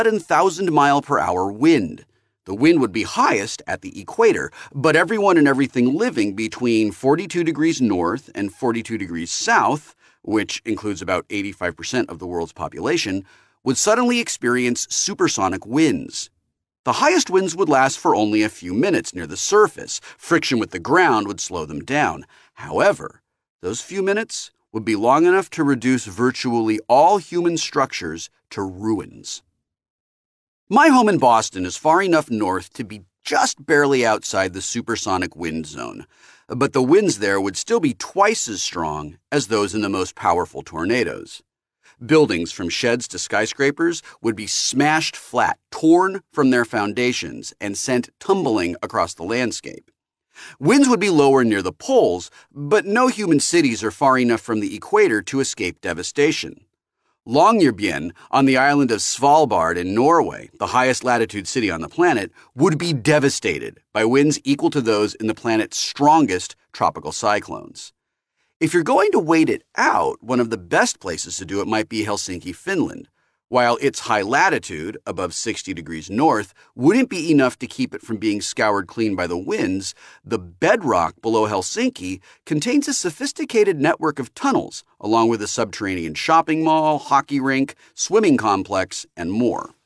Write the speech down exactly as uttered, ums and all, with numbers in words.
one thousand mile per hour wind. The wind would be highest at the equator, but everyone and everything living between forty-two degrees north and forty-two degrees south, which includes about eighty-five percent of the world's population, would suddenly experience supersonic winds. The highest winds would last for only a few minutes near the surface. Friction with the ground would slow them down. However, those few minutes would be long enough to reduce virtually all human structures to ruins. My home in Boston is far enough north to be just barely outside the supersonic wind zone, but the winds there would still be twice as strong as those in the most powerful tornadoes. Buildings from sheds to skyscrapers would be smashed flat, torn from their foundations, and sent tumbling across the landscape. Winds would be lower near the poles, but no human cities are far enough from the equator to escape devastation. Longyearbyen, on the island of Svalbard in Norway, the highest latitude city on the planet, would be devastated by winds equal to those in the planet's strongest tropical cyclones. If you're going to wait it out, one of the best places to do it might be Helsinki, Finland. While its high latitude, above sixty degrees north, wouldn't be enough to keep it from being scoured clean by the winds, the bedrock below Helsinki contains a sophisticated network of tunnels, along with a subterranean shopping mall, hockey rink, swimming complex, and more.